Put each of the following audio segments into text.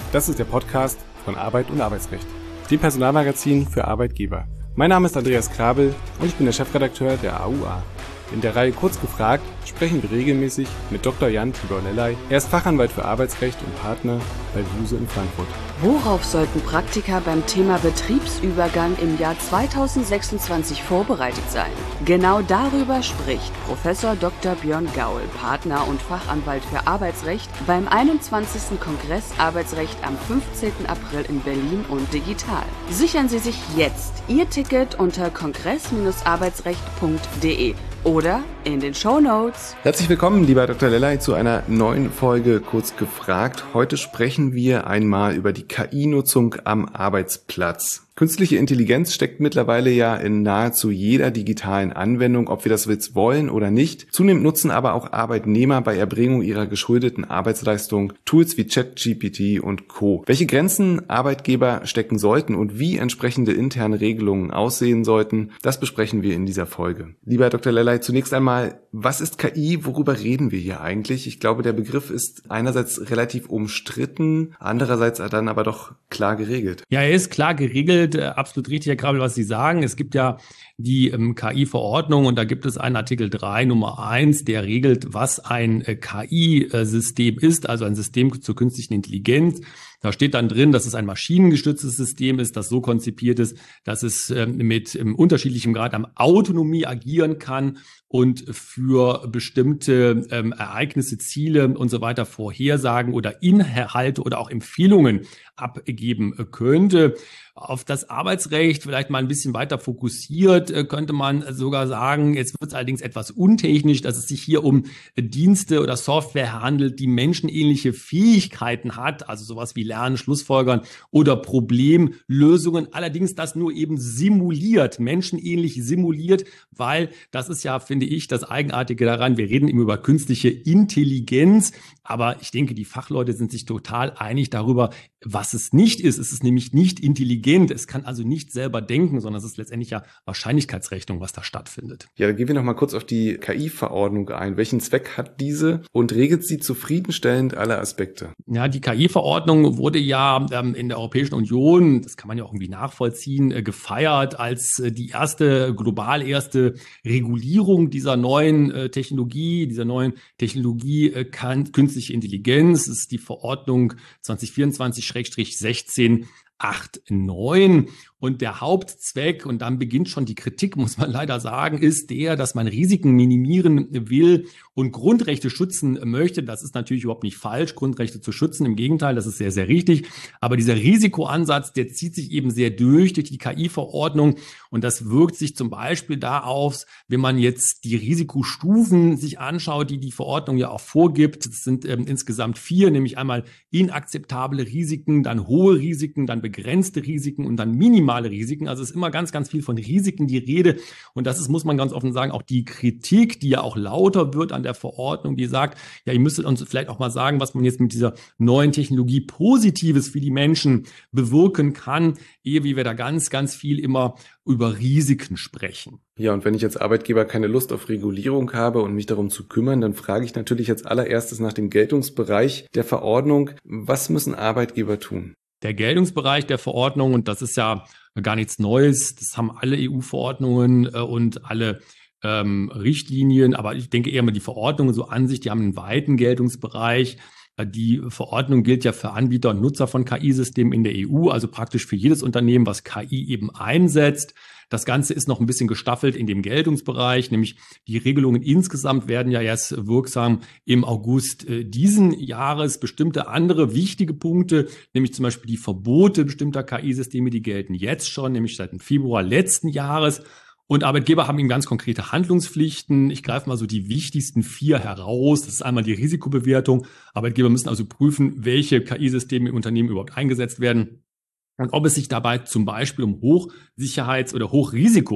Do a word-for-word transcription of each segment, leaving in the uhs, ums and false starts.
Das ist der Podcast von Arbeit und Arbeitsrecht, dem Personalmagazin für Arbeitgeber. Mein Name ist Andreas Krabel und ich bin der Chefredakteur der A U A. In der Reihe Kurz gefragt sprechen wir regelmäßig mit Doktor Jan Tibor Lellay. Er ist Fachanwalt für Arbeitsrecht und Partner bei Buse in Frankfurt. Worauf sollten Praktiker beim Thema Betriebsübergang im Jahr zweitausendsechsundzwanzig vorbereitet sein? Genau darüber spricht Professor Doktor Björn Gaul, Partner und Fachanwalt für Arbeitsrecht beim einundzwanzigsten Kongress Arbeitsrecht am fünfzehnten April in Berlin und digital. Sichern Sie sich jetzt Ihr Ticket unter kongress Bindestrich arbeitsrecht punkt de oder in den Shownotes. Herzlich willkommen, lieber Doktor Lellay, zu einer neuen Folge Kurz gefragt. Heute sprechen wir einmal über die K I-Nutzung am Arbeitsplatz. Künstliche Intelligenz steckt mittlerweile ja in nahezu jeder digitalen Anwendung, ob wir das jetzt wollen oder nicht. Zunehmend nutzen aber auch Arbeitnehmer bei Erbringung ihrer geschuldeten Arbeitsleistung Tools wie ChatGPT und Co. Welche Grenzen Arbeitgeber stecken sollten und wie entsprechende interne Regelungen aussehen sollten, das besprechen wir in dieser Folge. Lieber Herr Doktor Lellay, zunächst einmal, was ist K I? Worüber reden wir hier eigentlich? Ich glaube, der Begriff ist einerseits relativ umstritten, andererseits dann aber doch klar geregelt. Ja, er ist klar geregelt. Absolut richtig, Herr Krabel, was Sie sagen. Es gibt ja die ähm, K I-Verordnung und da gibt es einen Artikel drei Nummer eins, der regelt, was ein äh, K I-System ist, also ein System zur künstlichen Intelligenz. Da steht dann drin, dass es ein maschinengestütztes System ist, das so konzipiert ist, dass es ähm, mit ähm, unterschiedlichem Grad an Autonomie agieren kann und für bestimmte ähm, Ereignisse, Ziele und so weiter Vorhersagen oder Inhalte oder auch Empfehlungen abgeben könnte. Auf das Arbeitsrecht vielleicht mal ein bisschen weiter fokussiert, könnte man sogar sagen, jetzt wird es allerdings etwas untechnisch, dass es sich hier um Dienste oder Software handelt, die menschenähnliche Fähigkeiten hat, also sowas wie Lernen, Schlussfolgern oder Problemlösungen, allerdings das nur eben simuliert, menschenähnlich simuliert, weil das ist ja, finde ich, das Eigenartige daran, wir reden eben über künstliche Intelligenz, aber ich denke, die Fachleute sind sich total einig darüber, was es nicht ist. Es ist nämlich nicht intelligent. Es kann also nicht selber denken, sondern es ist letztendlich ja Wahrscheinlichkeitsrechnung, was da stattfindet. Ja, dann gehen wir noch mal kurz auf die K I-Verordnung ein. Welchen Zweck hat diese und regelt sie zufriedenstellend alle Aspekte? Ja, die K I-Verordnung wurde ja ähm, in der Europäischen Union, das kann man ja auch irgendwie nachvollziehen, äh, gefeiert als äh, die erste, global erste Regulierung dieser neuen äh, Technologie, dieser neuen Technologie äh, kann, künstliche Intelligenz. Das ist die Verordnung zwanzig vierundzwanzig sechzehn neunundachtzig. Und der Hauptzweck, und dann beginnt schon die Kritik, muss man leider sagen, ist der, dass man Risiken minimieren will und Grundrechte schützen möchte. Das ist natürlich überhaupt nicht falsch, Grundrechte zu schützen. Im Gegenteil, das ist sehr, sehr richtig. Aber dieser Risikoansatz, der zieht sich eben sehr durch, durch die K I-Verordnung. Und das wirkt sich zum Beispiel da aus, wenn man jetzt die Risikostufen sich anschaut, die die Verordnung ja auch vorgibt. Es sind ähm, insgesamt vier, nämlich einmal inakzeptable Risiken, dann hohe Risiken, dann begrenzte Risiken und dann minimale Risiken. Also es ist immer ganz, ganz viel von Risiken die Rede. Und das ist, muss man ganz offen sagen, auch die Kritik, die ja auch lauter wird an der Verordnung, die sagt, ja, ihr müsstet uns vielleicht auch mal sagen, was man jetzt mit dieser neuen Technologie Positives für die Menschen bewirken kann, ehe wie wir da ganz, ganz viel immer über Risiken sprechen. Ja, und wenn ich als Arbeitgeber keine Lust auf Regulierung habe und mich darum zu kümmern, dann frage ich natürlich als allererstes nach dem Geltungsbereich der Verordnung. Was müssen Arbeitgeber tun? Der Geltungsbereich der Verordnung, und das ist ja gar nichts Neues, das haben alle E U-Verordnungen äh, und alle ähm, Richtlinien, aber ich denke eher mal die Verordnungen so an sich, die haben einen weiten Geltungsbereich. Die Verordnung gilt ja für Anbieter und Nutzer von K I-Systemen in der E U, also praktisch für jedes Unternehmen, was K I eben einsetzt. Das Ganze ist noch ein bisschen gestaffelt in dem Geltungsbereich, nämlich die Regelungen insgesamt werden ja erst wirksam im August äh, diesen Jahres. Bestimmte andere wichtige Punkte, nämlich zum Beispiel die Verbote bestimmter K I-Systeme, die gelten jetzt schon, nämlich seit dem Februar letzten Jahres. Und Arbeitgeber haben eben ganz konkrete Handlungspflichten. Ich greife mal so die wichtigsten vier heraus. Das ist einmal die Risikobewertung. Arbeitgeber müssen also prüfen, welche K I-Systeme im Unternehmen überhaupt eingesetzt werden. Und ob es sich dabei zum Beispiel um Hochsicherheits- oder Hochrisiko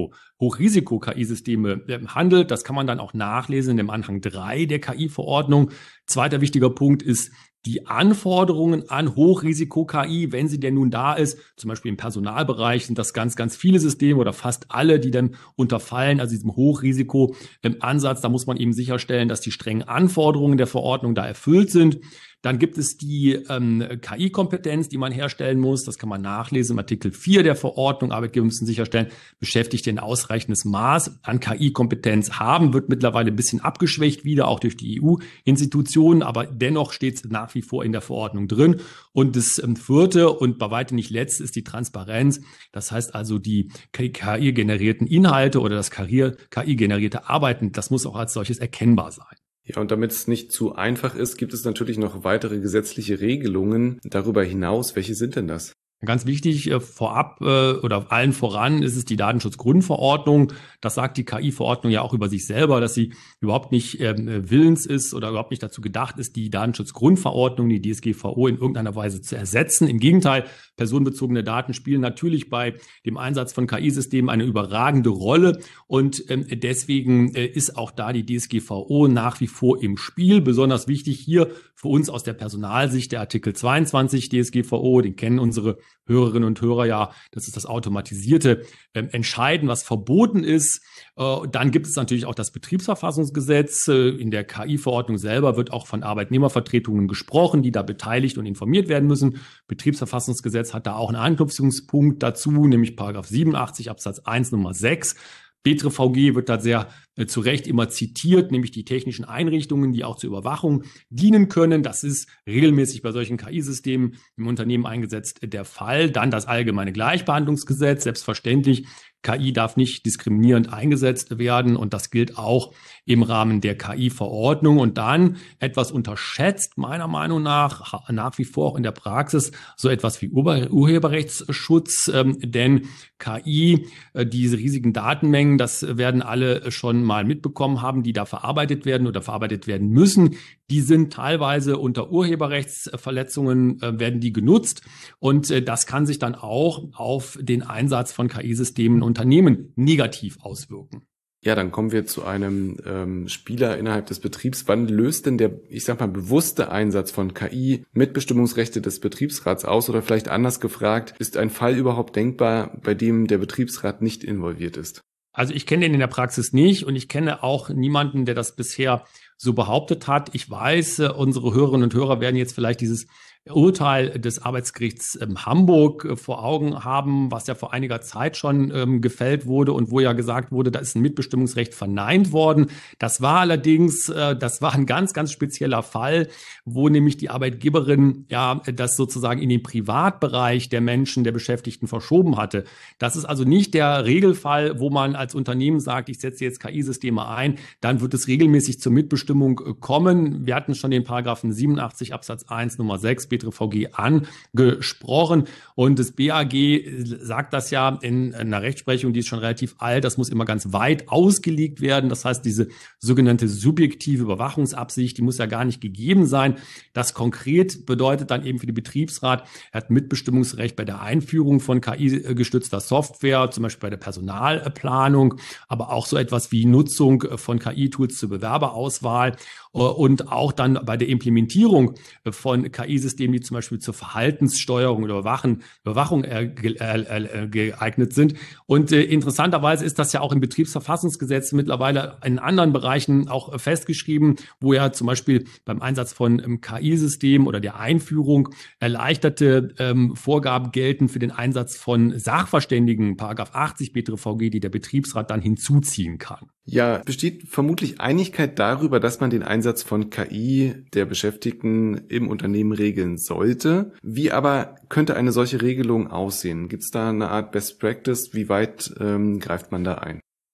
Hochrisiko-K I-Systeme handelt. Das kann man dann auch nachlesen in dem Anhang drei der K I-Verordnung. Zweiter wichtiger Punkt ist die Anforderungen an Hochrisiko-K I, wenn sie denn nun da ist. Zum Beispiel im Personalbereich sind das ganz, ganz viele Systeme oder fast alle, die dann unterfallen, also diesem Hochrisiko-Ansatz. Da muss man eben sicherstellen, dass die strengen Anforderungen der Verordnung da erfüllt sind. Dann gibt es die ähm, K I-Kompetenz, die man herstellen muss. Das kann man nachlesen im Artikel vier der Verordnung. Arbeitgeber müssen sicherstellen, Beschäftigte ein ausreichendes Maß an K I-Kompetenz haben. Wird mittlerweile ein bisschen abgeschwächt wieder, auch durch die E U-Institutionen. Aber dennoch steht es nach wie vor in der Verordnung drin. Und das ähm, vierte und bei weitem nicht letzte ist die Transparenz. Das heißt also, die K I-generierten Inhalte oder das K I-generierte Arbeiten, das muss auch als solches erkennbar sein. Ja, und damit es nicht zu einfach ist, gibt es natürlich noch weitere gesetzliche Regelungen darüber hinaus. Welche sind denn das? Ganz wichtig, äh, vorab äh, oder allen voran ist es die Datenschutzgrundverordnung. Das sagt die K I-Verordnung ja auch über sich selber, dass sie überhaupt nicht ähm, willens ist oder überhaupt nicht dazu gedacht ist, die Datenschutzgrundverordnung, die D S G V O, in irgendeiner Weise zu ersetzen. Im Gegenteil, personenbezogene Daten spielen natürlich bei dem Einsatz von K I-Systemen eine überragende Rolle. Und ähm, deswegen äh, ist auch da die D S G V O nach wie vor im Spiel. Besonders wichtig hier für uns aus der Personalsicht der Artikel zweiundzwanzig D S G V O, den kennen unsere Hörerinnen und Hörer ja, das ist das automatisierte äh, Entscheiden, was verboten ist. Äh, dann gibt es natürlich auch das Betriebsverfassungsgesetz. Äh, in der K I-Verordnung selber wird auch von Arbeitnehmervertretungen gesprochen, die da beteiligt und informiert werden müssen. Betriebsverfassungsgesetz hat da auch einen Anknüpfungspunkt dazu, nämlich Paragraph siebenundachtzig Absatz eins Nummer sechs. B T R V G wird da sehr äh, zu Recht immer zitiert, nämlich die technischen Einrichtungen, die auch zur Überwachung dienen können. Das ist regelmäßig bei solchen K I-Systemen im Unternehmen eingesetzt der Fall. Dann das allgemeine Gleichbehandlungsgesetz. Selbstverständlich, K I darf nicht diskriminierend eingesetzt werden und das gilt auch im Rahmen der K I-Verordnung. Und dann etwas unterschätzt, meiner Meinung nach, nach wie vor auch in der Praxis, so etwas wie Ur- Urheberrechtsschutz. Ähm, denn K I, äh, diese riesigen Datenmengen, das werden alle schon mal mitbekommen haben, die da verarbeitet werden oder verarbeitet werden müssen. Die sind teilweise unter Urheberrechtsverletzungen, äh, werden die genutzt. Und äh, das kann sich dann auch auf den Einsatz von K I-Systemen in Unternehmen negativ auswirken. Ja, dann kommen wir zu einem ähm, Spieler innerhalb des Betriebs. Wann löst denn der, ich sag mal, bewusste Einsatz von K I Mitbestimmungsrechte des Betriebsrats aus? Oder vielleicht anders gefragt, ist ein Fall überhaupt denkbar, bei dem der Betriebsrat nicht involviert ist? Also ich kenne den in der Praxis nicht und ich kenne auch niemanden, der das bisher so behauptet hat. Ich weiß, unsere Hörerinnen und Hörer werden jetzt vielleicht dieses Urteil des Arbeitsgerichts ähm, Hamburg äh, vor Augen haben, was ja vor einiger Zeit schon ähm, gefällt wurde und wo ja gesagt wurde, da ist ein Mitbestimmungsrecht verneint worden. Das war allerdings, äh, das war ein ganz, ganz spezieller Fall, wo nämlich die Arbeitgeberin ja das sozusagen in den Privatbereich der Menschen, der Beschäftigten verschoben hatte. Das ist also nicht der Regelfall, wo man als Unternehmen sagt, ich setze jetzt K I-Systeme ein, dann wird es regelmäßig zur Mitbestimmung äh, kommen. Wir hatten schon den Paragraphen siebenundachtzig Absatz eins Nummer sechs B T R V G angesprochen und das B A G sagt das ja in einer Rechtsprechung, die ist schon relativ alt, das muss immer ganz weit ausgelegt werden. Das heißt, diese sogenannte subjektive Überwachungsabsicht, die muss ja gar nicht gegeben sein. Das konkret bedeutet dann eben für den Betriebsrat, er hat Mitbestimmungsrecht bei der Einführung von K I-gestützter Software, zum Beispiel bei der Personalplanung, aber auch so etwas wie Nutzung von K I-Tools zur Bewerberauswahl und auch dann bei der Implementierung von K I-Systemen, die zum Beispiel zur Verhaltenssteuerung oder Überwachen, Überwachung äh, ge, äh, äh, geeignet sind. Und äh, interessanterweise ist das ja auch im Betriebsverfassungsgesetz mittlerweile in anderen Bereichen auch äh, festgeschrieben, wo ja zum Beispiel beim Einsatz von ähm, K I-Systemen oder der Einführung erleichterte ähm, Vorgaben gelten für den Einsatz von Sachverständigen, Paragraph achtzig B T R V G, die der Betriebsrat dann hinzuziehen kann. Ja, besteht vermutlich Einigkeit darüber, dass man den Einsatz von K I der Beschäftigten im Unternehmen regeln sollte. Wie aber könnte eine solche Regelung aussehen? Gibt es da eine Art Best Practice? Wie weit ähm, greift man da ein?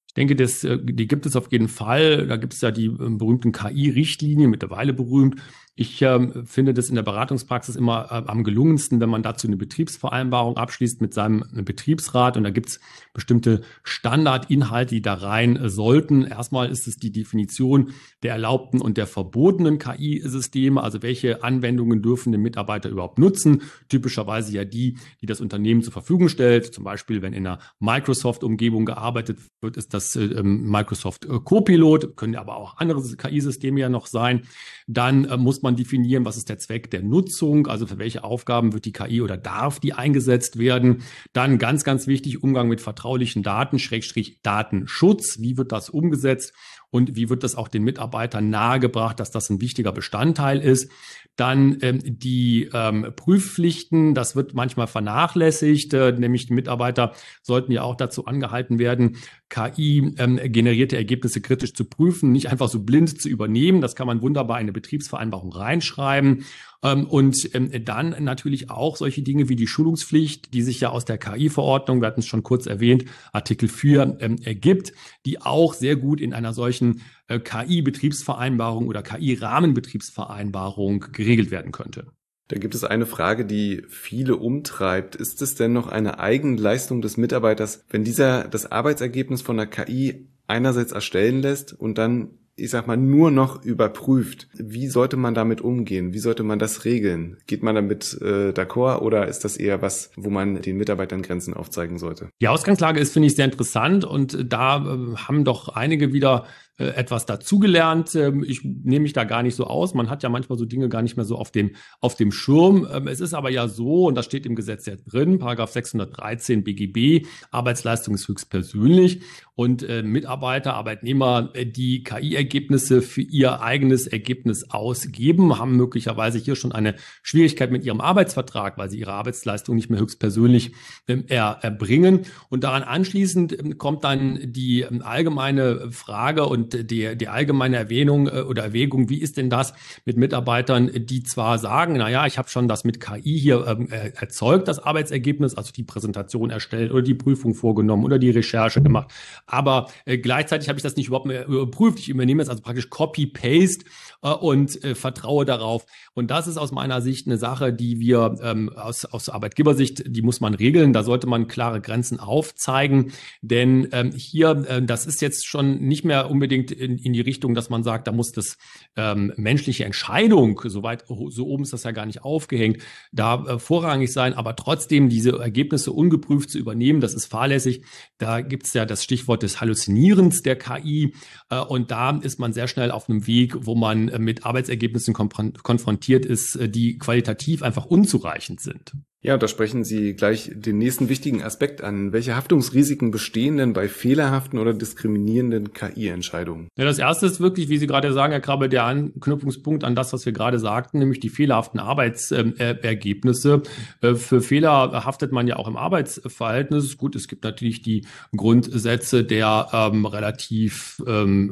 Ich denke, das, die gibt es auf jeden Fall. Da gibt es ja die berühmten K I-Richtlinien, mittlerweile berühmt. Ich äh, finde das in der Beratungspraxis immer äh, am gelungensten, wenn man dazu eine Betriebsvereinbarung abschließt mit seinem Betriebsrat. Und da gibt es bestimmte Standardinhalte, die da rein äh, sollten. Erstmal ist es die Definition der erlaubten und der verbotenen K I-Systeme. Also welche Anwendungen dürfen den Mitarbeiter überhaupt nutzen? Typischerweise ja die, die das Unternehmen zur Verfügung stellt. Zum Beispiel, wenn in einer Microsoft-Umgebung gearbeitet wird, ist das äh, Microsoft äh, Copilot. Können aber auch andere K I-Systeme ja noch sein. Dann äh, muss man definieren, was ist der Zweck der Nutzung, also für welche Aufgaben wird die K I oder darf die eingesetzt werden. Dann ganz, ganz wichtig, Umgang mit vertraulichen Daten, Schrägstrich Datenschutz. Wie wird das umgesetzt und wie wird das auch den Mitarbeitern nahegebracht, dass das ein wichtiger Bestandteil ist. Dann ähm, die ähm, Prüfpflichten, das wird manchmal vernachlässigt, äh, nämlich die Mitarbeiter sollten ja auch dazu angehalten werden, K I-generierte ähm, Ergebnisse kritisch zu prüfen, nicht einfach so blind zu übernehmen. Das kann man wunderbar in eine Betriebsvereinbarung reinschreiben. Ähm, und ähm, dann natürlich auch solche Dinge wie die Schulungspflicht, die sich ja aus der K I-Verordnung, wir hatten es schon kurz erwähnt, Artikel vier ähm, ergibt, die auch sehr gut in einer solchen äh, K I-Betriebsvereinbarung oder K I-Rahmenbetriebsvereinbarung geregelt werden könnte. Da gibt es eine Frage, die viele umtreibt. Ist es denn noch eine Eigenleistung des Mitarbeiters, wenn dieser das Arbeitsergebnis von der K I einerseits erstellen lässt und dann, ich sag mal, nur noch überprüft? Wie sollte man damit umgehen? Wie sollte man das regeln? Geht man damit äh, d'accord oder ist das eher was, wo man den Mitarbeitern Grenzen aufzeigen sollte? Die Ausgangslage ist, finde ich, sehr interessant und da äh, haben doch einige wieder äh, etwas dazugelernt. Ähm, ich nehme mich da gar nicht so aus. Man hat ja manchmal so Dinge gar nicht mehr so auf dem, auf dem Schirm. Ähm, es ist aber ja so, und das steht im Gesetz ja drin, Paragraph sechshundertdreizehn B G B, Arbeitsleistung ist höchstpersönlich und äh, Mitarbeiter, Arbeitnehmer, äh, die K I-Ergebnisse für ihr eigenes Ergebnis ausgeben, haben möglicherweise hier schon eine Schwierigkeit mit ihrem Arbeitsvertrag, weil sie ihre Arbeitsleistung nicht mehr höchstpersönlich ähm, er, erbringen. Und daran anschließend ähm, kommt dann die ähm, allgemeine Frage und die, die allgemeine Erwähnung äh, oder Erwägung, wie ist denn das mit Mitarbeitern, die zwar sagen, naja, ich habe schon das mit K I hier ähm, äh, erzeugt, das Arbeitsergebnis, also die Präsentation erstellt oder die Prüfung vorgenommen oder die Recherche gemacht, aber äh, gleichzeitig habe ich das nicht überhaupt mehr überprüft. Ich übernehme jetzt also praktisch Copy-Paste äh, und äh, vertraue darauf. Und das ist aus meiner Sicht eine Sache, die wir ähm, aus, aus Arbeitgebersicht, die muss man regeln. Da sollte man klare Grenzen aufzeigen, denn ähm, hier, äh, das ist jetzt schon nicht mehr unbedingt in, in die Richtung, dass man sagt, da muss das ähm, menschliche Entscheidung, soweit, so oben ist das ja gar nicht aufgehängt, da äh, vorrangig sein, aber trotzdem diese Ergebnisse ungeprüft zu übernehmen, das ist fahrlässig. Da gibt es ja das Stichwort des Halluzinierens der K I äh, und da ist man sehr schnell auf einem Weg, wo man äh, mit Arbeitsergebnissen konf- konfrontiert ist, äh, die qualitativ einfach unzureichend sind. Ja, da sprechen Sie gleich den nächsten wichtigen Aspekt an. Welche Haftungsrisiken bestehen denn bei fehlerhaften oder diskriminierenden K I-Entscheidungen? Ja, das erste ist wirklich, wie Sie gerade sagen, Herr Krabbe, der Anknüpfungspunkt an das, was wir gerade sagten, nämlich die fehlerhaften Arbeitsergebnisse. Äh, für Fehler haftet man ja auch im Arbeitsverhältnis. Gut, es gibt natürlich die Grundsätze der ähm, relativ ähm,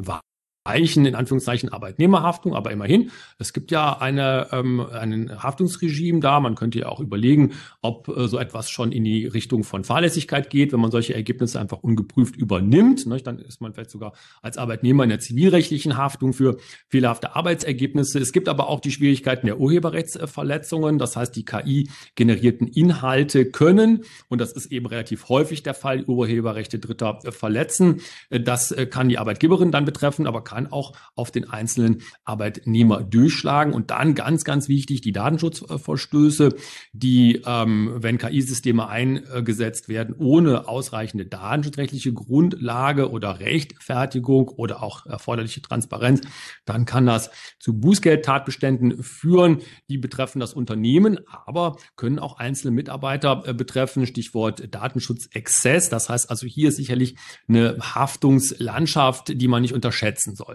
in Anführungszeichen Arbeitnehmerhaftung, aber immerhin, es gibt ja eine, ähm, ein Haftungsregime da. Man könnte ja auch überlegen, ob äh, so etwas schon in die Richtung von Fahrlässigkeit geht, wenn man solche Ergebnisse einfach ungeprüft übernimmt. Ne? Dann ist man vielleicht sogar als Arbeitnehmer in der zivilrechtlichen Haftung für fehlerhafte Arbeitsergebnisse. Es gibt aber auch die Schwierigkeiten der Urheberrechtsverletzungen. Das heißt, die K I-generierten Inhalte können, und das ist eben relativ häufig der Fall, Urheberrechte Dritter äh, verletzen. Das äh, kann die Arbeitgeberin dann betreffen, aber kann kann auch auf den einzelnen Arbeitnehmer durchschlagen. Und dann ganz, ganz wichtig, die Datenschutzverstöße, die, ähm, wenn K I-Systeme eingesetzt werden, ohne ausreichende datenschutzrechtliche Grundlage oder Rechtfertigung oder auch erforderliche Transparenz, dann kann das zu Bußgeldtatbeständen führen. Die betreffen das Unternehmen, aber können auch einzelne Mitarbeiter äh, betreffen. Stichwort Datenschutzexzess. Das heißt also, hier ist sicherlich eine Haftungslandschaft, die man nicht unterschätzen sollte.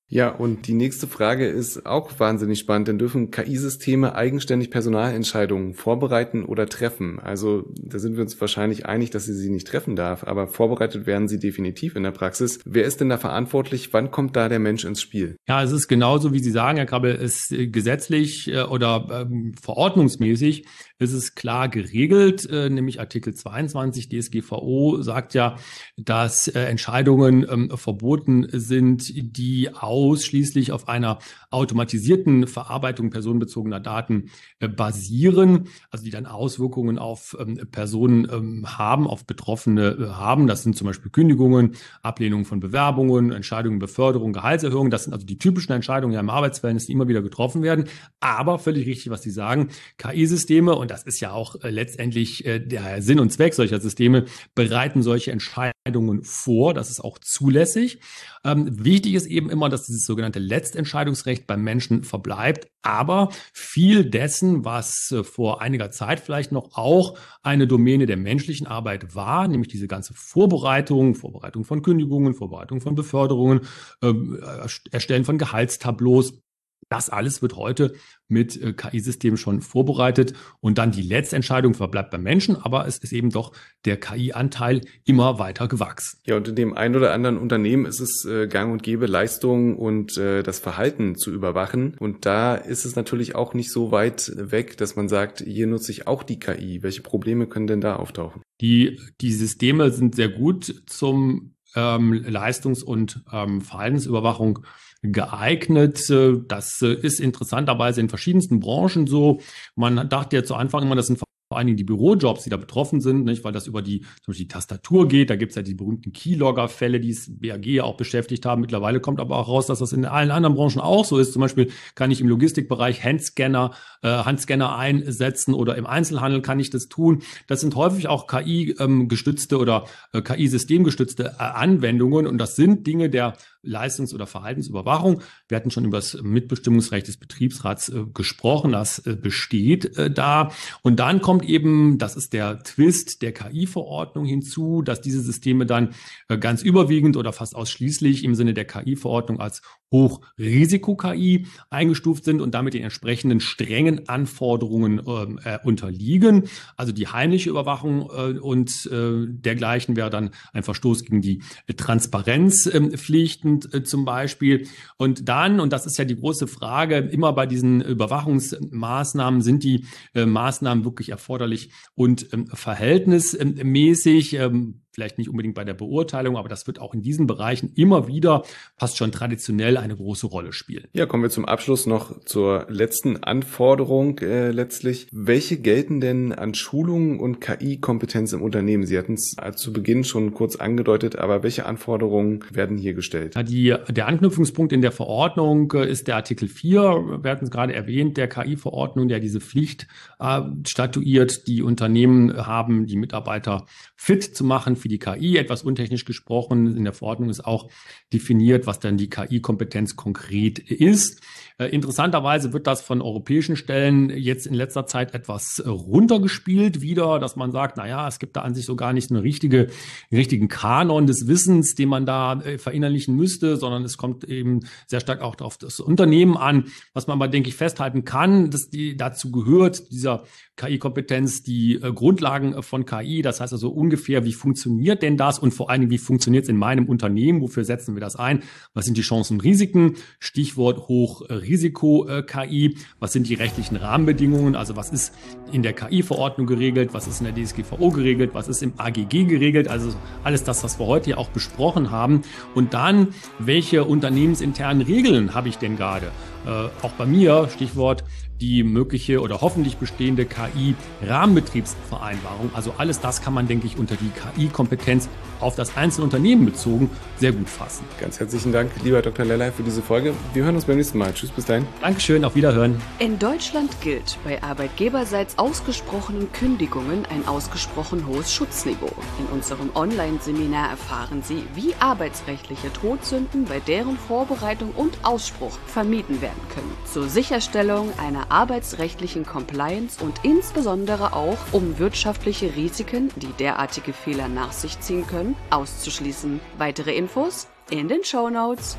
Ja, und die nächste Frage ist auch wahnsinnig spannend, denn dürfen K I-Systeme eigenständig Personalentscheidungen vorbereiten oder treffen? Also da sind wir uns wahrscheinlich einig, dass sie sie nicht treffen darf, aber vorbereitet werden sie definitiv in der Praxis. Wer ist denn da verantwortlich? Wann kommt da der Mensch ins Spiel? Ja, es ist genauso, wie Sie sagen, Herr Krabbel, es ist gesetzlich äh, oder ähm, verordnungsmäßig ist es klar geregelt, äh, nämlich Artikel zweiundzwanzig D S G V O sagt ja, dass äh, Entscheidungen ähm, verboten sind, die ausschließlich auf einer automatisierten Verarbeitung personenbezogener Daten äh, basieren, also die dann Auswirkungen auf ähm, Personen ähm, haben, auf Betroffene äh, haben. Das sind zum Beispiel Kündigungen, Ablehnung von Bewerbungen, Entscheidungen, Beförderung, Gehaltserhöhung. Das sind also die typischen Entscheidungen ja im Arbeitsverhältnis, die immer wieder getroffen werden. Aber völlig richtig, was Sie sagen, K I-Systeme, und das ist ja auch äh, letztendlich äh, der Sinn und Zweck solcher Systeme, bereiten solche Entscheidungen vor. Das ist auch zulässig. Ähm, wichtig ist eben immer, dass dieses sogenannte Letztentscheidungsrecht beim Menschen verbleibt. Aber viel dessen, was äh, vor einiger Zeit vielleicht noch auch eine Domäne der menschlichen Arbeit war, nämlich diese ganze Vorbereitung, Vorbereitung von Kündigungen, Vorbereitung von Beförderungen, äh, Erstellen von Gehaltstableaus, das alles wird heute mit äh, K I-Systemen schon vorbereitet und dann die Letztentscheidung verbleibt beim Menschen, aber es ist eben doch der K I-Anteil immer weiter gewachsen. Ja, und in dem einen oder anderen Unternehmen ist es äh, gang und gäbe, Leistungen und äh, das Verhalten zu überwachen. Und da ist es natürlich auch nicht so weit weg, dass man sagt, hier nutze ich auch die K I. Welche Probleme können denn da auftauchen? Die, die Systeme sind sehr gut zum ähm, Leistungs- und ähm, Verhaltensüberwachung geeignet. Das ist interessanterweise in verschiedensten Branchen so. Man dachte ja zu Anfang immer, das sind vor allen Dingen die Bürojobs, die da betroffen sind, nicht, weil das über die, zum Beispiel die Tastatur geht. Da gibt es ja die berühmten Keylogger-Fälle, die das B A G ja auch beschäftigt haben. Mittlerweile kommt aber auch raus, dass das in allen anderen Branchen auch so ist. Zum Beispiel kann ich im Logistikbereich Handscanner, äh, Handscanner einsetzen oder im Einzelhandel kann ich das tun. Das sind häufig auch K I-gestützte ähm, oder äh, K I-systemgestützte äh, Anwendungen und das sind Dinge der Leistungs- oder Verhaltensüberwachung. Wir hatten schon über das Mitbestimmungsrecht des Betriebsrats äh, gesprochen. Das äh, besteht äh, da. Und dann kommt eben, das ist der Twist der K I-Verordnung hinzu, dass diese Systeme dann äh, ganz überwiegend oder fast ausschließlich im Sinne der K I-Verordnung als Hochrisiko-K I eingestuft sind und damit den entsprechenden strengen Anforderungen äh, unterliegen. Also die heimliche Überwachung äh, und äh, dergleichen wäre dann ein Verstoß gegen die äh, Transparenzpflichten äh, zum Beispiel. Und dann, und das ist ja die große Frage, immer bei diesen Überwachungsmaßnahmen sind die äh, Maßnahmen wirklich erforderlich und ähm, verhältnismäßig. Ähm, Vielleicht nicht unbedingt bei der Beurteilung, aber das wird auch in diesen Bereichen immer wieder fast schon traditionell eine große Rolle spielen. Ja, kommen wir zum Abschluss noch zur letzten Anforderung äh, letztlich. Welche gelten denn an Schulungen und K I-Kompetenz im Unternehmen? Sie hatten es zu Beginn schon kurz angedeutet, aber welche Anforderungen werden hier gestellt? Ja, die, der Anknüpfungspunkt in der Verordnung äh, ist der Artikel vier. Wir hatten es gerade erwähnt, der K I-Verordnung, der diese Pflicht äh, statuiert. Die Unternehmen haben die Mitarbeiter fit zu machen für die K I, etwas untechnisch gesprochen. In der Verordnung ist auch definiert, was dann die K I-Kompetenz konkret ist. Äh, interessanterweise wird das von europäischen Stellen jetzt in letzter Zeit etwas äh, runtergespielt wieder, dass man sagt, na ja, es gibt da an sich so gar nicht einen richtige, richtigen Kanon des Wissens, den man da äh, verinnerlichen müsste, sondern es kommt eben sehr stark auch auf das Unternehmen an. Was man aber, denke ich, festhalten kann, dass die dazu gehört, dieser K I-Kompetenz, die äh, Grundlagen von K I, das heißt also ungefähr, wie funktioniert denn das und vor allen Dingen, wie funktioniert es in meinem Unternehmen, wofür setzen wir das ein, was sind die Chancen und Risiken, Stichwort Hochrisiko-K I, was sind die rechtlichen Rahmenbedingungen, also was ist in der K I-Verordnung geregelt, was ist in der D S G V O geregelt, was ist im A G G geregelt, also alles das, was wir heute ja auch besprochen haben und dann, welche unternehmensinternen Regeln habe ich denn gerade, äh, auch bei mir, Stichwort die mögliche oder hoffentlich bestehende K I-Rahmenbetriebsvereinbarung. Also alles das kann man, denke ich, unter die K I-Kompetenz auf das einzelne Unternehmen bezogen sehr gut fassen. Ganz herzlichen Dank, lieber Doktor Lellay, für diese Folge. Wir hören uns beim nächsten Mal. Tschüss, bis dahin. Dankeschön, auf Wiederhören. In Deutschland gilt bei arbeitgeberseits ausgesprochenen Kündigungen ein ausgesprochen hohes Schutzniveau. In unserem Online-Seminar erfahren Sie, wie arbeitsrechtliche Todsünden bei deren Vorbereitung und Ausspruch vermieden werden können. Zur Sicherstellung einer arbeitsrechtlichen Compliance und insbesondere auch, um wirtschaftliche Risiken, die derartige Fehler nach sich ziehen können, auszuschließen. Weitere Infos in den Shownotes.